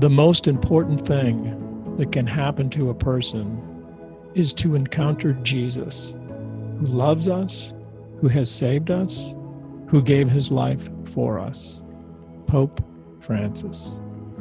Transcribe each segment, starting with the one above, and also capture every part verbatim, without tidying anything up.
The most important thing that can happen to a person is to encounter Jesus, who loves us, who has saved us, who gave his life for us. Pope Francis.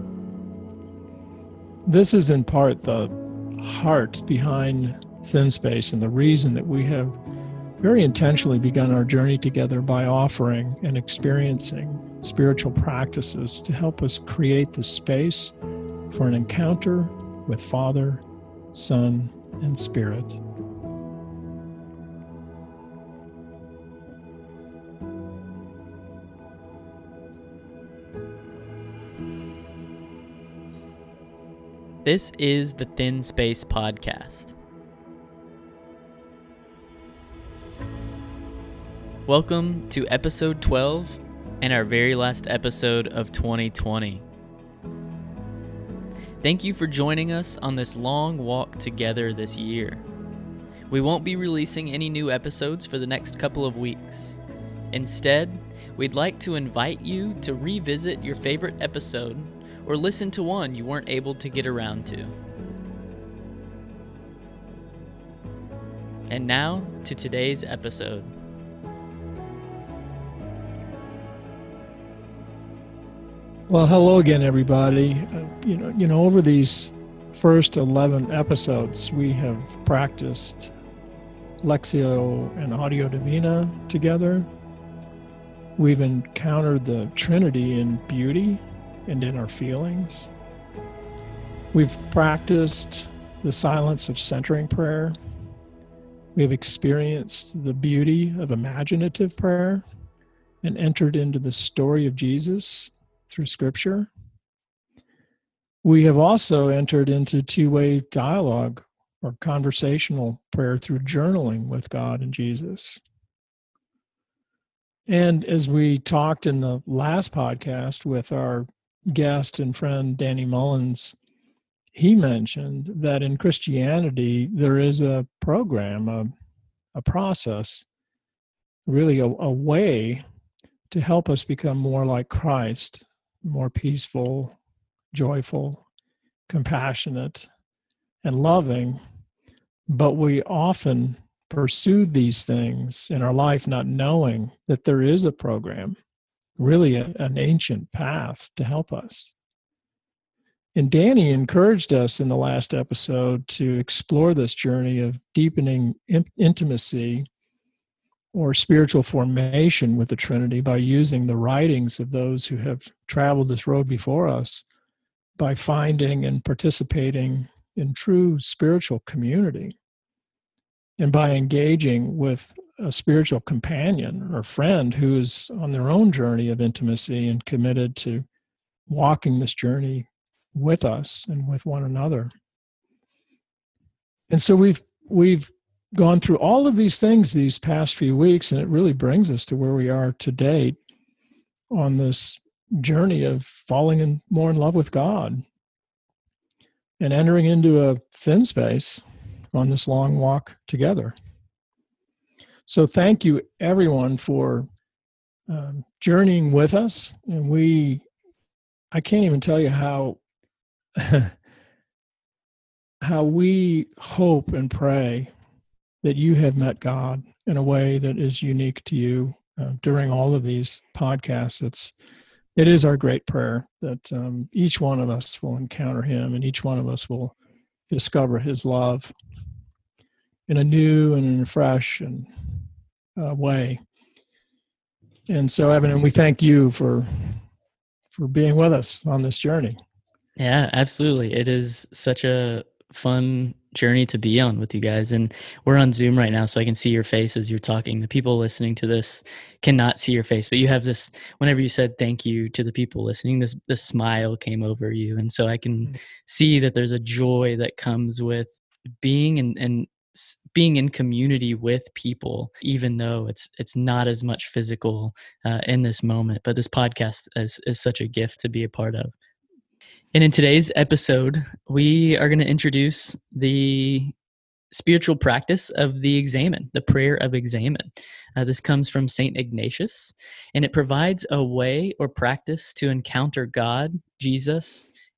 This is in part the heart behind Thin Space and the reason that we have very intentionally begun our journey together by offering and experiencing spiritual practices to help us create the space for an encounter with Father, Son, and Spirit. This is the Thin Space Podcast. Welcome to episode twelve and our very last episode of twenty twenty. Thank you for joining us on this long walk together this year. We won't be releasing any new episodes for the next couple of weeks. Instead, we'd like to invite you to revisit your favorite episode or listen to one you weren't able to get around to. And now to today's episode. Well, hello again, everybody. Uh, you know, you know, over these first eleven episodes, we have practiced Lectio and Audio Divina together. We've encountered the Trinity in beauty and in our feelings. We've practiced the silence of centering prayer. We have experienced the beauty of imaginative prayer and entered into the story of Jesus through Scripture. We have also entered into two-way dialogue or conversational prayer through journaling with God and Jesus. And as we talked in the last podcast with our guest and friend Danny Mullins, he mentioned that in Christianity there is a program, a, a process, really a, a way to help us become more like Christ, more peaceful, joyful, compassionate, and loving. But we often pursue these things in our life not knowing that there is a program, really a, an ancient path to help us. And Danny encouraged us in the last episode to explore this journey of deepening in- intimacy or spiritual formation with the Trinity by using the writings of those who have traveled this road before us, by finding and participating in true spiritual community, and by engaging with a spiritual companion or friend who is on their own journey of intimacy and committed to walking this journey with us and with one another. And so we've we've gone through all of these things these past few weeks, and it really brings us to where we are today on this journey of falling in more in love with God and entering into a thin space on this long walk together. So thank you, everyone, for um, journeying with us. And we, I can't even tell you how, how we hope and pray that you have met God in a way that is unique to you uh, during all of these podcasts. It's, it is our great prayer that um, each one of us will encounter him and each one of us will discover his love in a new and in a fresh and uh, way. And so, Evan, and we thank you for for being with us on this journey. Yeah, absolutely. It is such a fun journey to be on with you guys. And we're on Zoom right now, so I can see your face as you're talking. The people listening to this cannot see your face, but you have this, whenever you said thank you to the people listening, this, this smile came over you. And so I can see that there's a joy that comes with being and, and being in community with people, even though it's it's not as much physical uh, in this moment. But this podcast is, is such a gift to be a part of. And in today's episode, we are going to introduce the spiritual practice of the Examen, the prayer of Examen. Uh, this comes from Saint Ignatius, and it provides a way or practice to encounter God, Jesus,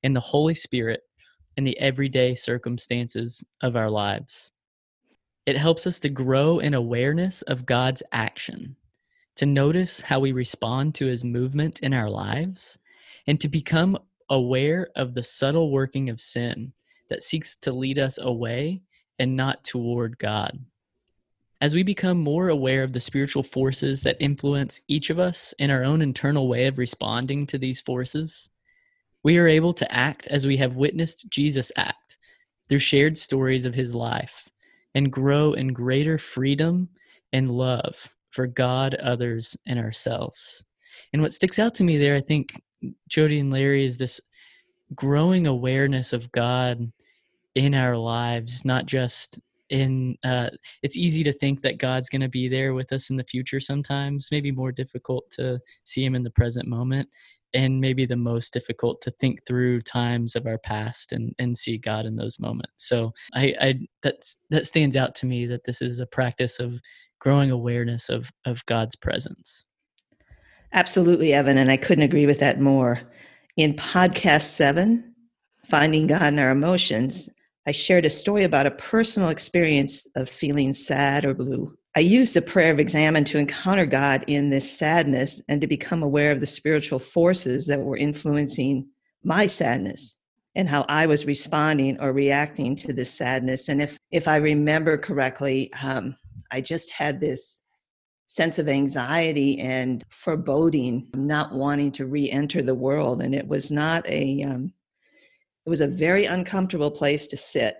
and the Holy Spirit in the everyday circumstances of our lives. It helps us to grow in awareness of God's action, to notice how we respond to his movement in our lives, and to become aware of the subtle working of sin that seeks to lead us away and not toward God. As we become more aware of the spiritual forces that influence each of us in our own internal way of responding to these forces, we are able to act as we have witnessed Jesus act through shared stories of his life and grow in greater freedom and love for God, others, and ourselves. And what sticks out to me there, I think, Jody and Larry, is this growing awareness of God in our lives, not just in, uh, it's easy to think that God's going to be there with us in the future sometimes, maybe more difficult to see him in the present moment, and maybe the most difficult to think through times of our past and, and see God in those moments. So I, I that's, that stands out to me, that this is a practice of growing awareness of, of God's presence. Absolutely, Evan, and I couldn't agree with that more. In podcast seven, Finding God in Our Emotions, I shared a story about a personal experience of feeling sad or blue. I used the prayer of examine to encounter God in this sadness and to become aware of the spiritual forces that were influencing my sadness and how I was responding or reacting to this sadness. And if, if I remember correctly, um, I just had this sense of anxiety and foreboding, not wanting to re-enter the world. And it was not a, um, it was a very uncomfortable place to sit.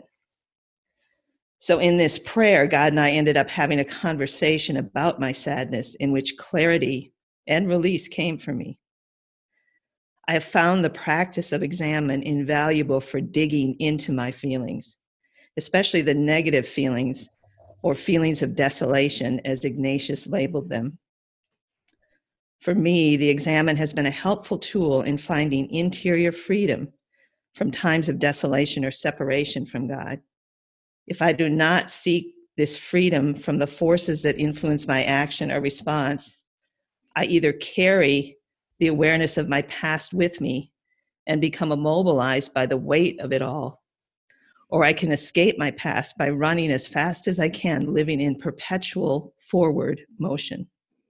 So in this prayer, God and I ended up having a conversation about my sadness in which clarity and release came for me. I have found the practice of examine invaluable for digging into my feelings, especially the negative feelings or feelings of desolation, as Ignatius labeled them. For me, the examine has been a helpful tool in finding interior freedom from times of desolation or separation from God. If I do not seek this freedom from the forces that influence my action or response, I either carry the awareness of my past with me and become immobilized by the weight of it all, or I can escape my past by running as fast as I can, living in perpetual forward motion.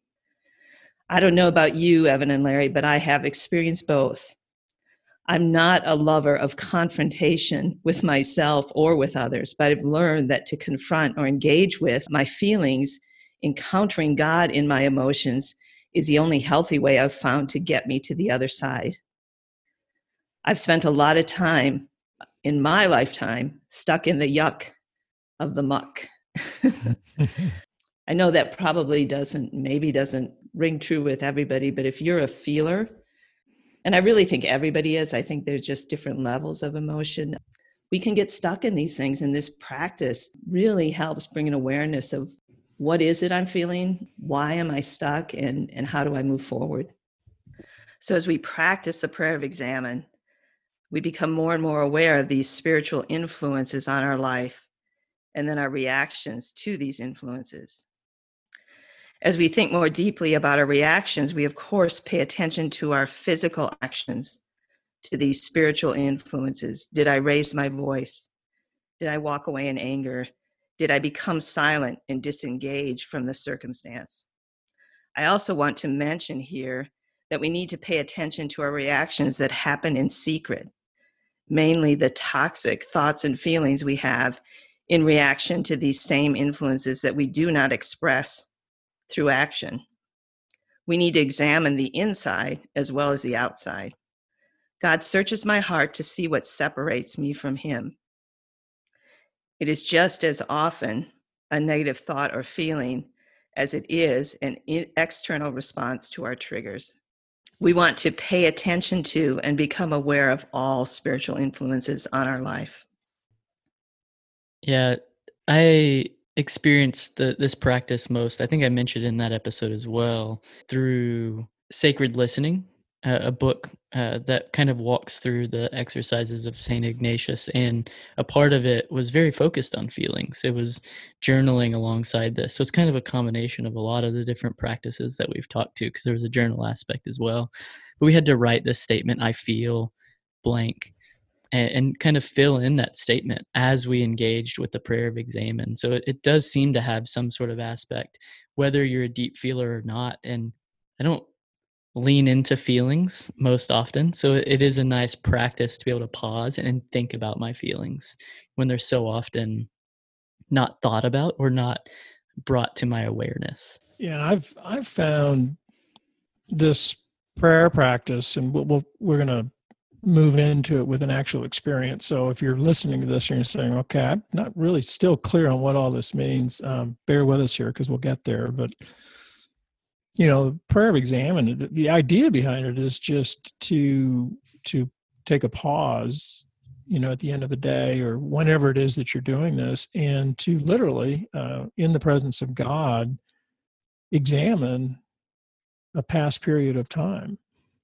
I don't know about you, Evan and Larry, but I have experienced both. I'm not a lover of confrontation with myself or with others, but I've learned that to confront or engage with my feelings, encountering God in my emotions, is the only healthy way I've found to get me to the other side. I've spent a lot of time in my lifetime stuck in the yuck of the muck. I know that probably doesn't, maybe doesn't ring true with everybody, but if you're a feeler, and I really think everybody is, I think there's just different levels of emotion, we can get stuck in these things. And this practice really helps bring an awareness of what is it I'm feeling, why am I stuck, and, and how do I move forward? So as we practice the prayer of examine, we become more and more aware of these spiritual influences on our life and then our reactions to these influences. As we think more deeply about our reactions, we of course pay attention to our physical actions, to these spiritual influences. Did I raise my voice? Did I walk away in anger? Did I become silent and disengage from the circumstance? I also want to mention here that we need to pay attention to our reactions that happen in secret, mainly the toxic thoughts and feelings we have in reaction to these same influences that we do not express through action. We need to examine the inside as well as the outside. God searches my heart to see what separates me from him. It is just as often a negative thought or feeling as it is an external response to our triggers. We want to pay attention to and become aware of all spiritual influences on our life. Yeah, I experienced the, this practice most, I think I mentioned in that episode as well, through Sacred Listening, uh, a book uh, that kind of walks through the exercises of Saint Ignatius. And a part of it was very focused on feelings. It was journaling alongside this. So it's kind of a combination of a lot of the different practices that we've talked to, because there was a journal aspect as well. But we had to write this statement, I feel blank. and, and kind of fill in that statement as we engaged with the prayer of examen. So it, it does seem to have some sort of aspect, whether you're a deep feeler or not. And I don't lean into feelings most often. So it is a nice practice to be able to pause and think about my feelings when they're so often not thought about or not brought to my awareness. Yeah, I've I've found this prayer practice, and we'll, we'll, we're going to move into it with an actual experience. So if you're listening to this and you're saying, okay, I'm not really still clear on what all this means, um, bear with us here because we'll get there. But, you know, prayer of examen, the, the idea behind it is just to to take a pause, you know, at the end of the day or whenever it is that you're doing this, and to literally, uh, in the presence of God, examine a past period of time.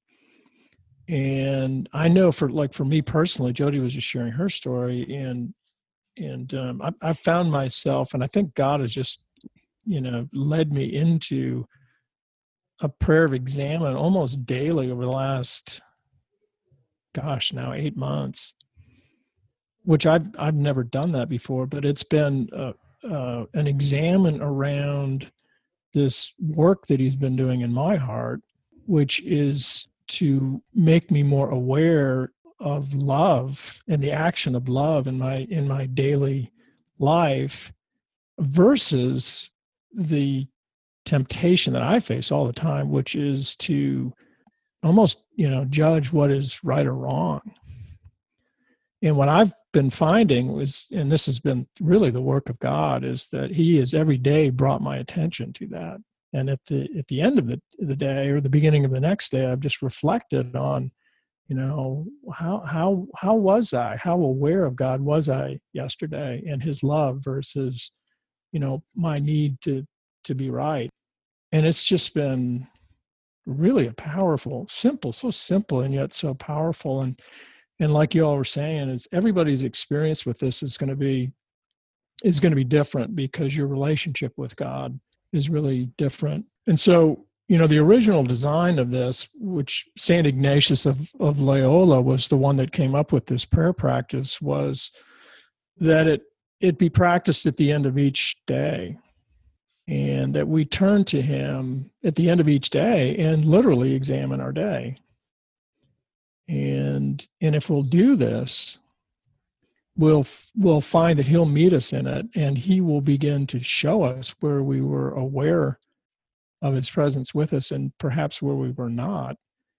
And I know for like for me personally, Jody was just sharing her story, and and um, I, I found myself, and I think God has just, you know, led me into a prayer of examen almost daily over the last, gosh, now eight months, which I've I've never done that before, but it's been uh, uh, an examen around this work that He's been doing in my heart, which is to make me more aware of love and the action of love in my in my daily life versus the temptation that I face all the time, which is to almost, you know, judge what is right or wrong. And what I've been finding was, and this has been really the work of God, is that He has every day brought my attention to that. And at the at the end of the, the day or the beginning of the next day, I've just reflected on, you know, how how how was I? How aware of God was I yesterday and His love versus, you know, my need to to be right. And it's just been really a powerful, simple, so simple and yet so powerful. And and like you all were saying, is everybody's experience with this is going to be is going to be different because your relationship with God is really different. And so, you know, the original design of this, which Saint Ignatius of, of Loyola was the one that came up with this prayer practice, was that it it be practiced at the end of each day, and that we turn to Him at the end of each day and literally examine our day. And and if we'll do this, we'll we'll find that He'll meet us in it, and He will begin to show us where we were aware of His presence with us and perhaps where we were not.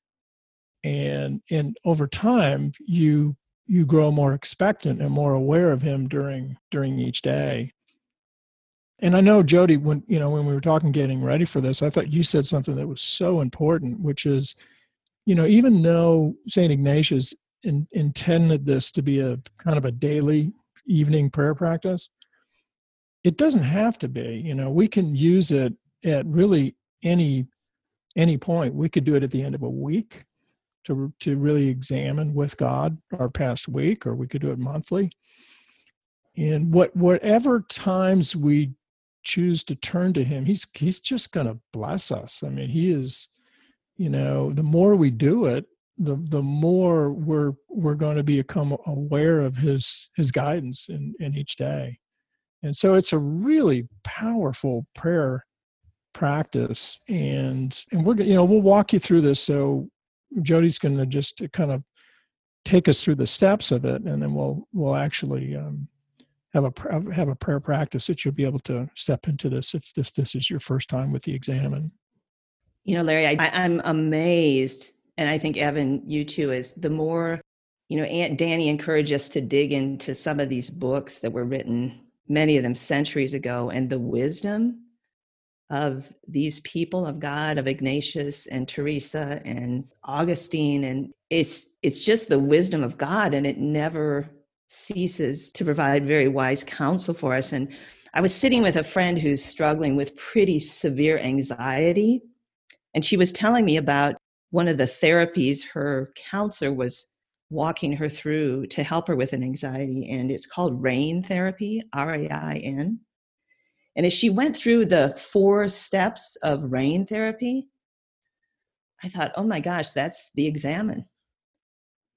And and over time, you you grow more expectant and more aware of Him during during each day. And I know, Jody, when you know when we were talking, getting ready for this, I thought you said something that was so important, which is, you know, even though Saint Ignatius in, intended this to be a kind of a daily evening prayer practice, it doesn't have to be. You know, we can use it at really any any point. We could do it at the end of a week to to really examine with God our past week, or we could do it monthly. And what whatever times we choose to turn to Him, He's He's just going to bless us. I mean, He is. You know, the more we do it, the the more we're we're going to become aware of his his guidance in, in each day. And so it's a really powerful prayer practice. And and we're you know, we'll walk you through this. So Jody's going to just kind of take us through the steps of it, and then we'll we'll actually um, have a have a prayer practice that you'll be able to step into this if this this is your first time with the examen. You know, Larry, I, I'm amazed, and I think, Evan, you too, is the more, you know, Aunt Danny encouraged us to dig into some of these books that were written, many of them centuries ago, and the wisdom of these people of God, of Ignatius and Teresa and Augustine. And it's it's just the wisdom of God, and it never ceases to provide very wise counsel for us. And I was sitting with a friend who's struggling with pretty severe anxiety, and she was telling me about one of the therapies her counselor was walking her through to help her with an anxiety. And it's called RAIN therapy, R A I N. And as she went through the four steps of RAIN therapy, I thought, oh my gosh, that's the examen.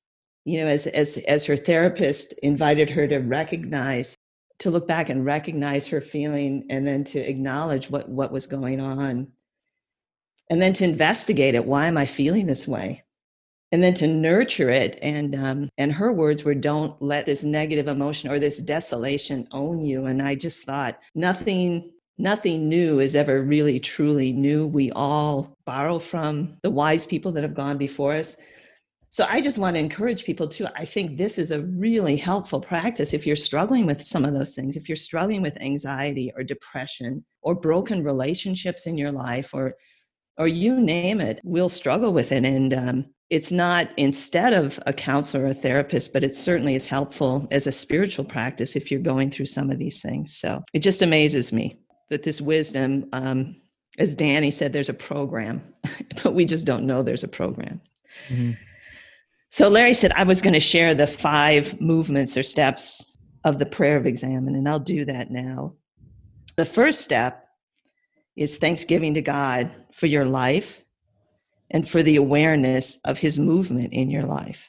you know, as as as her therapist invited her to recognize, to look back and recognize her feeling, and then to acknowledge what what was going on, and then to investigate it. Why am I feeling this way? And then to nurture it. And um, and her words were, don't let this negative emotion or this desolation own you. And I just thought, nothing nothing new is ever really truly new. We all borrow from the wise people that have gone before us. So I just want to encourage people too. I think this is a really helpful practice if you're struggling with some of those things, if you're struggling with anxiety or depression or broken relationships in your life, or or you name it, we'll struggle with it. And um, it's not instead of a counselor or a therapist, but it certainly is helpful as a spiritual practice if you're going through some of these things. So it just amazes me that this wisdom, um, as Danny said, there's a program, but we just don't know there's a program. Mm-hmm. So Larry said I was going to share the five movements or steps of the prayer of examine, and I'll do that now. The first step is thanksgiving to God for your life and for the awareness of his movement in your life.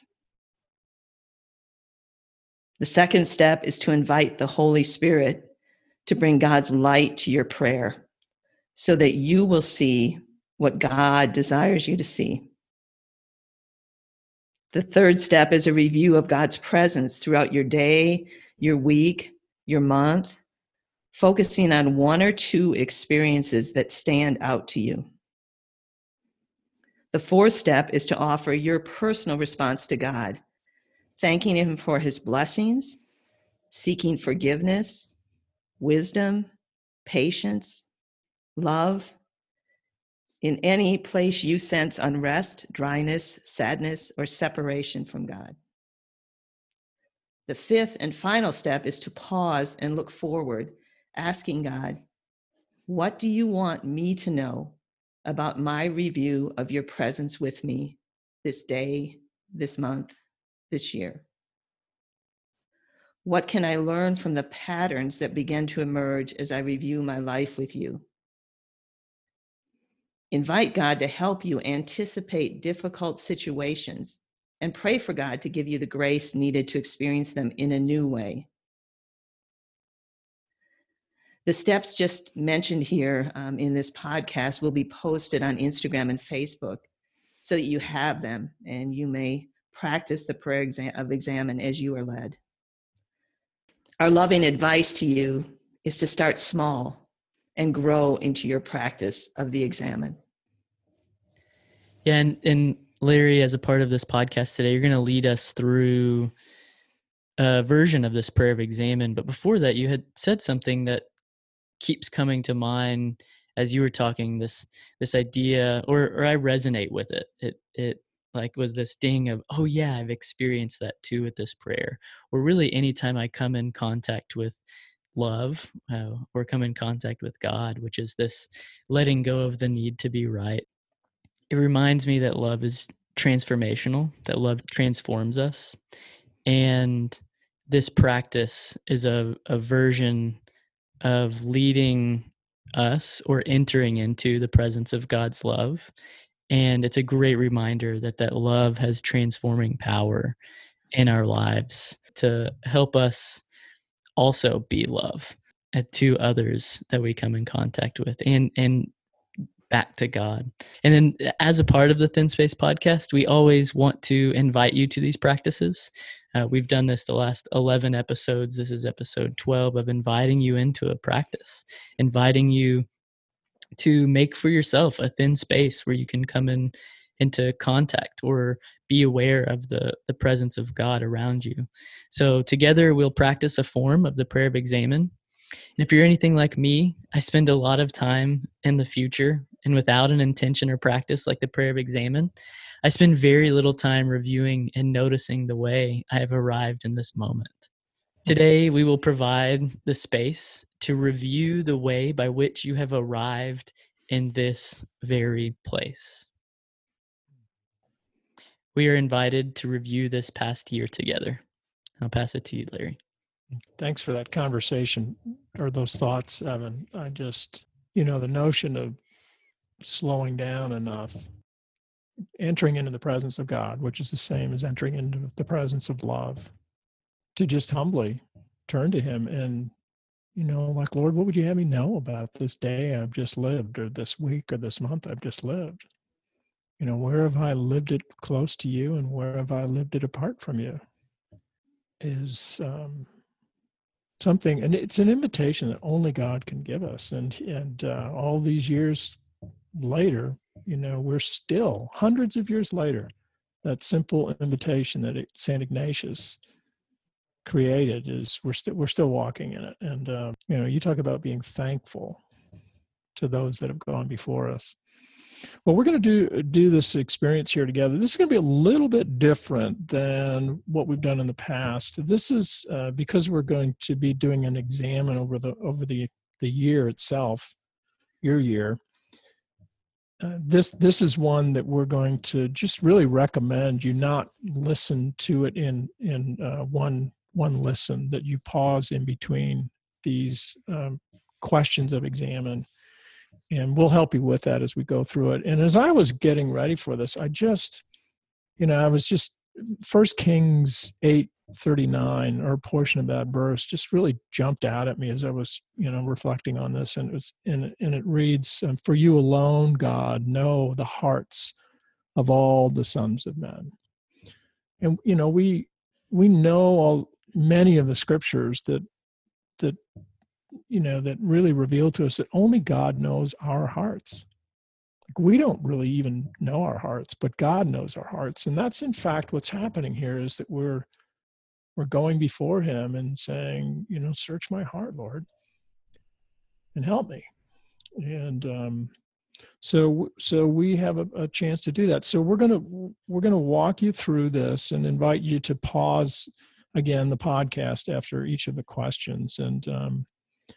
The second step is to invite the Holy Spirit to bring God's light to your prayer so that you will see what God desires you to see. The third step is a review of God's presence throughout your day, your week, your month, focusing on one or two experiences that stand out to you. The fourth step is to offer your personal response to God, thanking him for his blessings, seeking forgiveness, wisdom, patience, love. In any place you sense unrest, dryness, sadness, or separation from God. The fifth and final step is to pause and look forward, asking God, what do you want me to know about my review of your presence with me this day, this month, this year? What can I learn from the patterns that begin to emerge as I review my life with you? Invite God to help you anticipate difficult situations and pray for God to give you the grace needed to experience them in a new way. The steps just mentioned here um, in this podcast will be posted on Instagram and Facebook so that you have them and you may practice the prayer exam- of examine as you are led. Our loving advice to you is to start small and grow into your practice of the examine. Yeah, and, and Larry, as a part of this podcast today, you're going to lead us through a version of this prayer of examine. But before that, you had said something that keeps coming to mind as you were talking, this this idea, or or I resonate with it. It it like was this ding of, oh yeah, I've experienced that too with this prayer. Or really anytime I come in contact with love uh, or come in contact with God, which is this letting go of the need to be right. It reminds me that love is transformational, that love transforms us. And this practice is a, a version of leading us or entering into the presence of God's love. And it's a great reminder that that love has transforming power in our lives to help us also be love to others that we come in contact with, and and back to God. And then as a part of the Thin Space podcast, we always want to invite you to these practices. Uh, we've done this the last eleven episodes. This is episode twelve of inviting you into a practice, inviting you to make for yourself a thin space where you can come in into contact or be aware of the, the presence of God around you. So together we'll practice a form of the prayer of examine. And if you're anything like me, I spend a lot of time in the future, and without an intention or practice like the prayer of examine, I spend very little time reviewing and noticing the way I have arrived in this moment. Today, we will provide the space to review the way by which you have arrived in this very place. We are invited to review this past year together. I'll pass it to you, Larry. Thanks for that conversation or those thoughts, Evan. I just, you know, the notion of slowing down enough entering into the presence of God, which is the same as entering into the presence of love, to just humbly turn to him and, you know, like, Lord, what would you have me know about this day I've just lived, or this week, or this month I've just lived? You know, where have I lived it close to you, and where have I lived it apart from you? Is um, something, and it's an invitation that only God can give us. And and uh, all these years later, you know, we're still hundreds of years later. That simple invitation that it, Saint Ignatius created is we're still we're still walking in it. And um, you know, you talk about being thankful to those that have gone before us. Well, we're going to do do this experience here together. This is going to be a little bit different than what we've done in the past. This is uh, because we're going to be doing an exam over the over the the year itself, your year. Uh, this this is one that we're going to just really recommend you not listen to it in in uh, one one listen. That you pause in between these um, questions of examine. And we'll help you with that as we go through it. And as I was getting ready for this, I just, you know, I was just, First Kings eight thirty-nine, or a portion of that verse, just really jumped out at me as I was, you know, reflecting on this. And it was, and, and it reads, "For you alone, God, know the hearts of all the sons of men." And, you know, we we know all many of the scriptures that that you know, that really reveal to us that only God knows our hearts. Like, we don't really even know our hearts, but God knows our hearts. And that's in fact what's happening here, is that we're we're going before him and saying, you know, search my heart, Lord, and help me. And um, so so we have a, a chance to do that. So we're gonna we're gonna walk you through this and invite you to pause again the podcast after each of the questions, and um,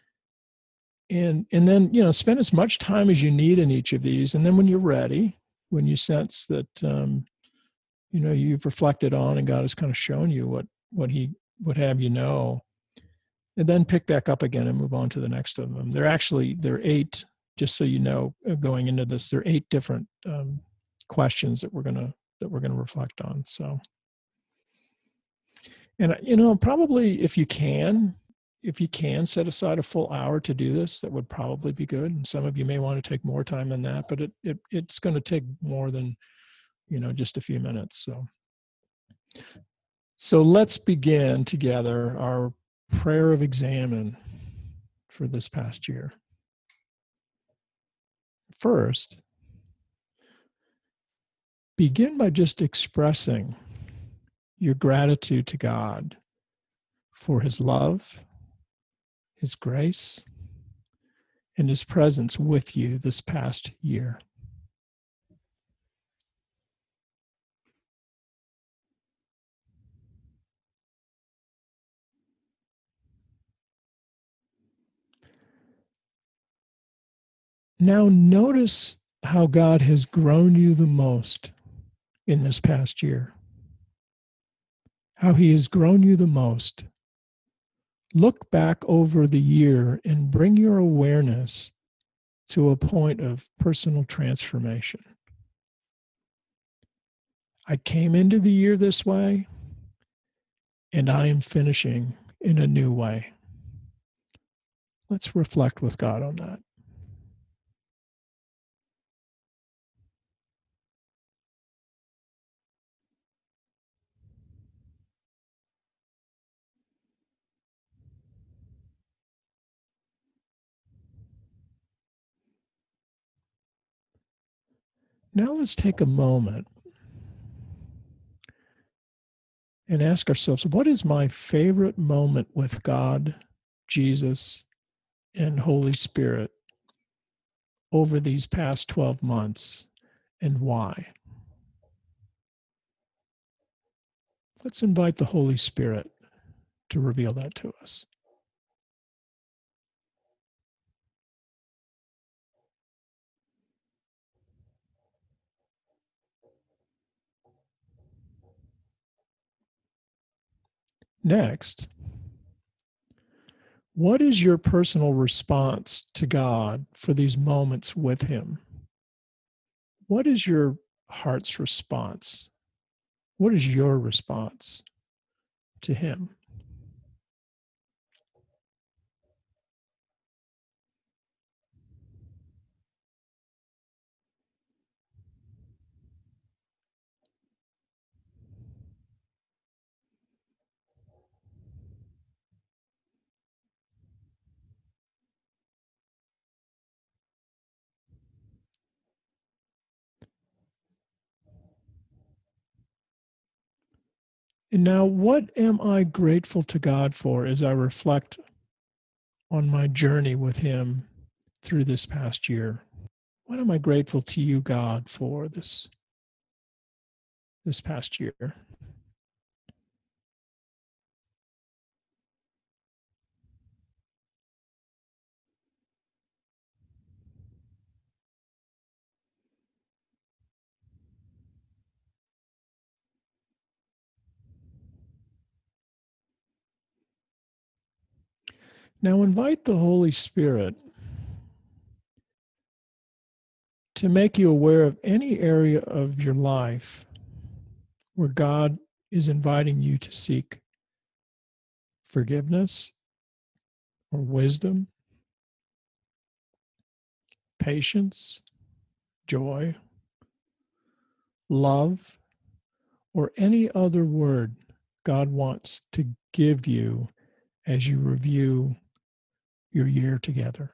And and then, you know, spend as much time as you need in each of these. And then when you're ready, when you sense that, um, you know, you've reflected on and God has kind of shown you what, what he would have you know, and then pick back up again and move on to the next of them. They're actually, there are eight, just so you know, uh, going into this, there are eight different um, questions that we're going to, that we're going to reflect on. So, and, you know, probably if you can, if you can set aside a full hour to do this, that would probably be good. And some of you may want to take more time than that, but it, it it's going to take more than, you know, just a few minutes. So, so let's begin together our prayer of examine for this past year. First, begin by just expressing your gratitude to God for his love, his grace, and his presence with you this past year. Now notice how God has grown you the most in this past year. How he has grown you the most. Look back over the year and bring your awareness to a point of personal transformation. I came into the year this way, and I am finishing in a new way. Let's reflect with God on that. Now let's take a moment and ask ourselves, what is my favorite moment with God, Jesus, and Holy Spirit over these past twelve months, and why? Let's invite the Holy Spirit to reveal that to us. Next, what is your personal response to God for these moments with him? What is your heart's response? What is your response to him? And now, what am I grateful to God for as I reflect on my journey with him through this past year? What am I grateful to you, God, for this this past year? Now invite the Holy Spirit to make you aware of any area of your life where God is inviting you to seek forgiveness or wisdom, patience, joy, love, or any other word God wants to give you as you review your year together.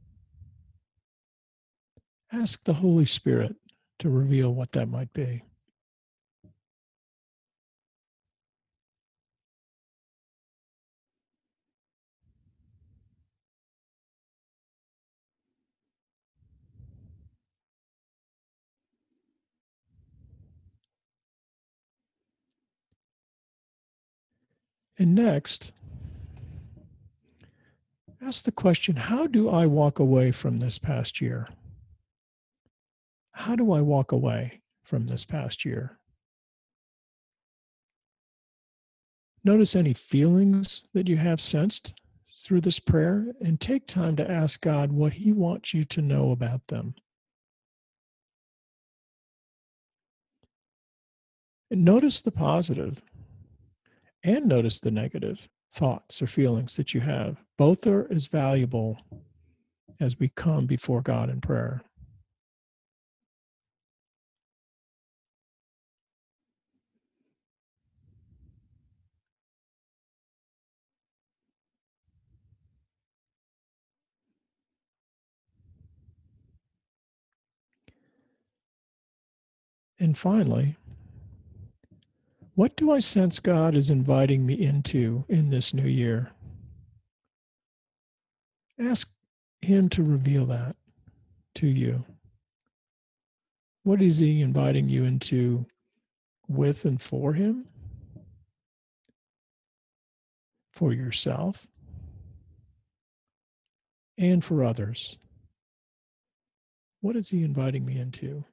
Ask the Holy Spirit to reveal what that might be. And next, ask the question, how do I walk away from this past year? How do I walk away from this past year? Notice any feelings that you have sensed through this prayer and take time to ask God what he wants you to know about them. And notice the positive and notice the negative thoughts or feelings that you have. Both are as valuable as we come before God in prayer. And finally, what do I sense God is inviting me into in this new year? Ask him to reveal that to you. What is he inviting you into with and for him? For yourself? And for others? What is he inviting me into?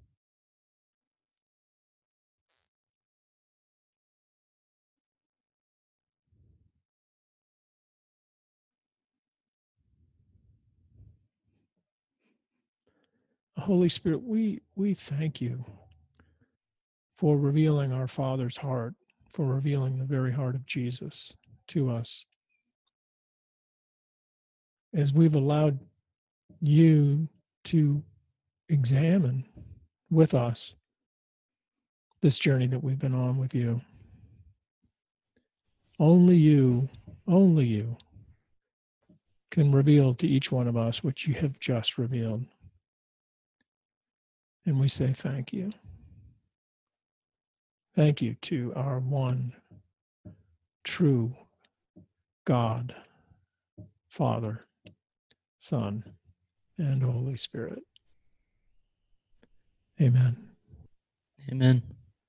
Holy Spirit, we, we thank you for revealing our Father's heart, for revealing the very heart of Jesus to us. As we've allowed you to examine with us this journey that we've been on with you. Only you, only you can reveal to each one of us what you have just revealed. And we say thank you. Thank you to our one true God, Father, Son, and Holy Spirit. Amen. Amen.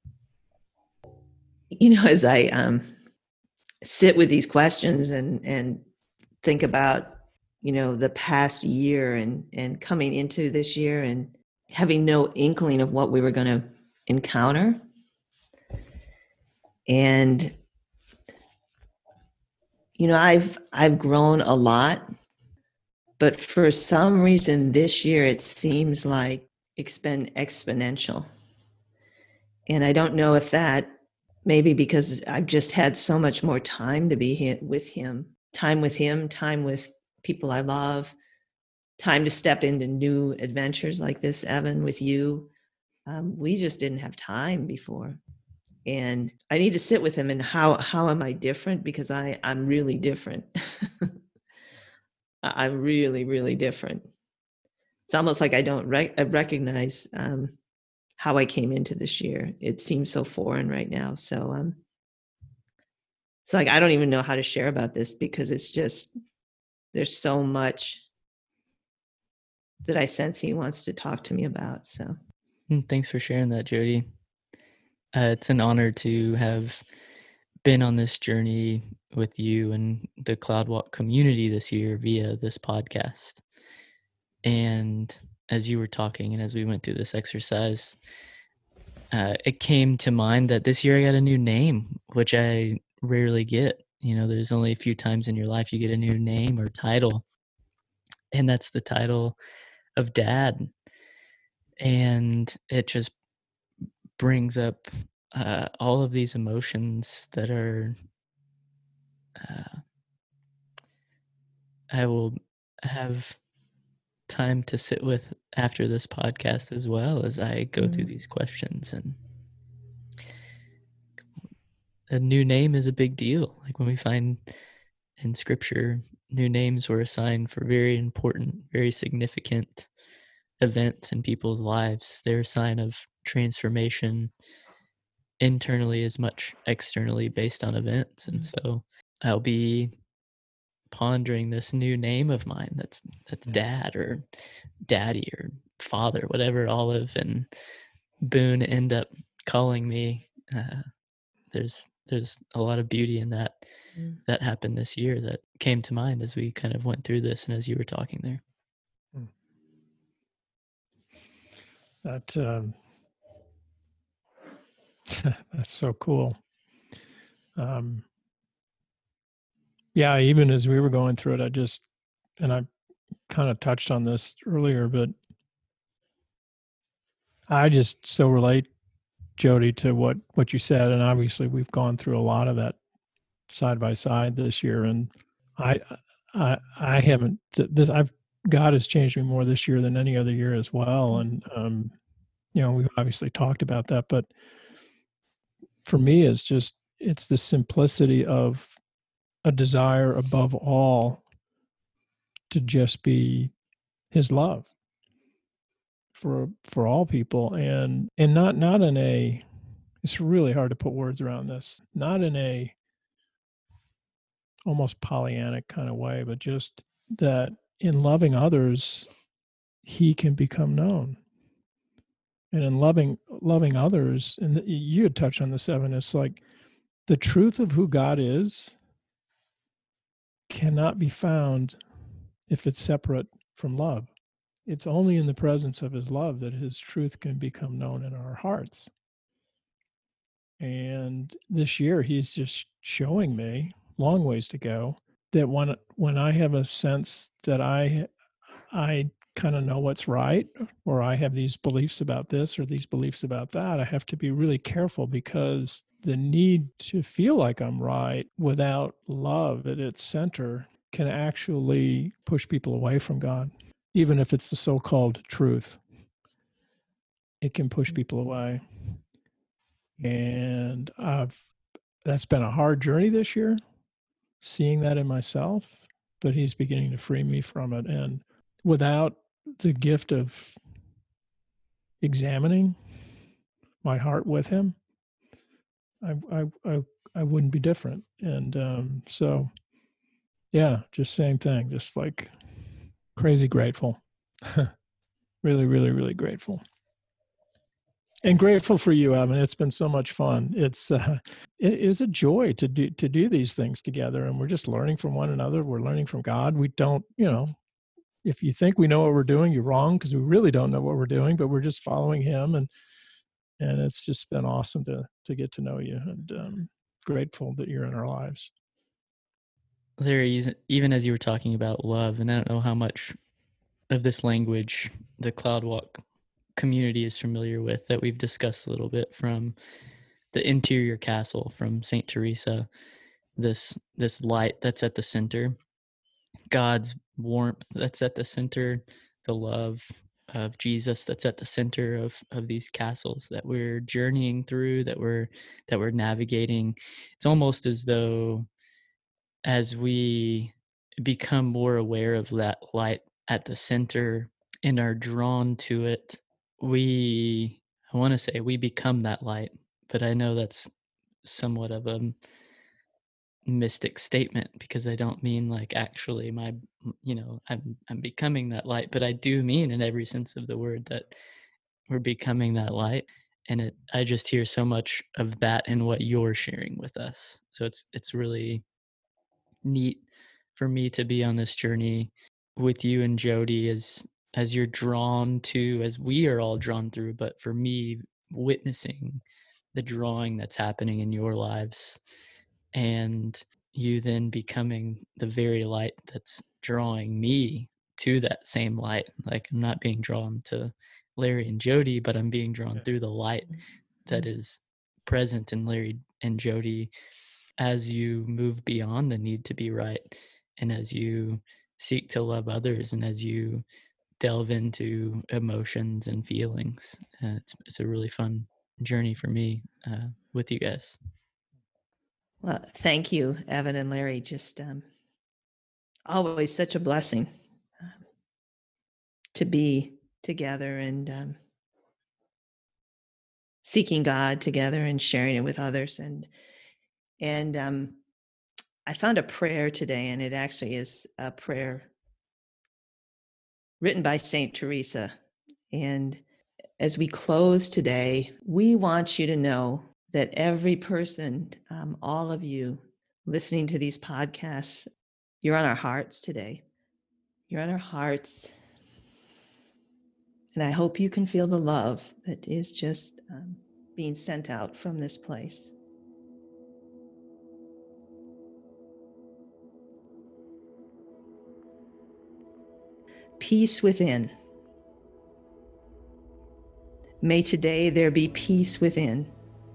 You know, as I um, sit with these questions and and think about, you know, the past year and and coming into this year and having no inkling of what we were going to encounter, and you know, I've I've grown a lot, but for some reason this year it seems like it's been exponential. And I don't know if that, maybe because I've just had so much more time to be with him, time with him, time with people I love, time to step into new adventures like this, Evan, with you. Um, we just didn't have time before. And I need to sit with him and how, how am I different? Because I, I'm really different. I'm really, really different. It's almost like I don't rec- I recognize um, how I came into this year. It seems so foreign right now. So um, it's like, I don't even know how to share about this because it's just, there's so much that I sense he wants to talk to me about. So thanks for sharing that, Jody. Uh, it's an honor to have been on this journey with you and the CloudWalk community this year via this podcast. And as you were talking and as we went through this exercise, uh, it came to mind that this year I got a new name, which I rarely get. You know, there's only a few times in your life you get a new name or title, and that's the title of dad. And it just brings up uh, all of these emotions that are uh, I will have time to sit with after this podcast, as well as I go mm. through these questions. And a new name is a big deal. Like when we find in scripture, new names were assigned for very important, very significant events in people's lives. They're a sign of transformation internally as much externally based on events. And so I'll be pondering this new name of mine that's that's dad or daddy or father, whatever Olive and Boone end up calling me. Uh, there's there's a lot of beauty in that mm. that happened this year that came to mind as we kind of went through this and as you were talking there. Mm. That um, that's so cool. Um, yeah, even as we were going through it, I just, and I kind of touched on this earlier, but I just so relate, Jody, to what, what you said. And obviously we've gone through a lot of that side by side this year. And I, I, I haven't, this, I've, God has changed me more this year than any other year as well. And, um, you know, we've obviously talked about that, but for me, it's just, it's the simplicity of a desire above all to just be his love for for all people, and and not not in a, it's really hard to put words around this, not in a almost Pollyannic kind of way, but just that in loving others he can become known. And in loving loving others, and you had touched on the seven, it's like the truth of who God is cannot be found if it's separate from love. It's only in the presence of his love that his truth can become known in our hearts. And this year he's just showing me, long ways to go, that when when I have a sense that I I kind of know what's right, or I have these beliefs about this or these beliefs about that, I have to be really careful, because the need to feel like I'm right without love at its center can actually push people away from God. Even if it's the so-called truth, it can push people away. And I've, that's been a hard journey this year, seeing that in myself, but he's beginning to free me from it. And without the gift of examining my heart with him, I I I, I wouldn't be different. And um, so, yeah, just same thing, just like crazy grateful. Really, really, really grateful. And grateful for you, Evan. It's been so much fun. It's uh, it is a joy to do to do these things together, and we're just learning from one another. We're learning from God. We don't, you know, if you think we know what we're doing, you're wrong, because we really don't know what we're doing, but we're just following Him, and and it's just been awesome to to get to know you, and um, grateful that you're in our lives. There, even as you were talking about love, and I don't know how much of this language the CloudWalk community is familiar with that we've discussed a little bit from the interior castle from Saint Teresa, this this light that's at the center, God's warmth that's at the center, the love of Jesus that's at the center of of these castles that we're journeying through, that we're that we're navigating. It's almost as though as we become more aware of that light at the center and are drawn to it, we I want to say we become that light, but I know that's somewhat of a mystic statement because I don't mean like actually my you know I'm I'm becoming that light, but I do mean in every sense of the word that we're becoming that light. And it I just hear so much of that in what you're sharing with us. So it's it's really neat for me to be on this journey with you and Jody as as you're drawn to, as we are all drawn through, but for me witnessing the drawing that's happening in your lives, and you then becoming the very light that's drawing me to that same light. Like I'm not being drawn to Larry and Jody, but I'm being drawn through the light that is present in Larry and Jody as you move beyond the need to be right, and as you seek to love others, and as you delve into emotions and feelings. Uh, it's it's a really fun journey for me uh, with you guys. Well, thank you, Evan and Larry. Just um, always such a blessing um, to be together and um, seeking God together and sharing it with others. And and um, I found a prayer today, and it actually is a prayer written by Saint Teresa. And as we close today, we want you to know that every person, um, all of you listening to these podcasts, you're on our hearts today. You're on our hearts. And I hope you can feel the love that is just um, being sent out from this place. Peace within. May today there be peace within.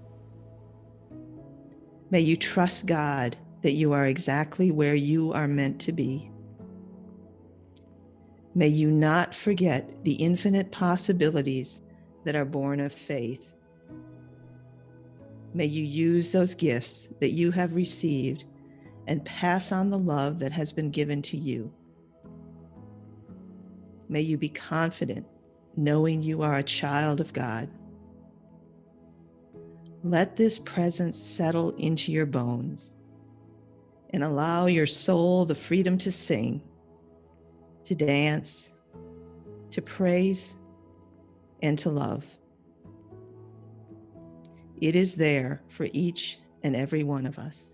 May you trust God that you are exactly where you are meant to be. May you not forget the infinite possibilities that are born of faith. May you use those gifts that you have received and pass on the love that has been given to you. May you be confident, knowing you are a child of God. Let this presence settle into your bones and allow your soul the freedom to sing, to dance, to praise, and to love. It is there for each and every one of us.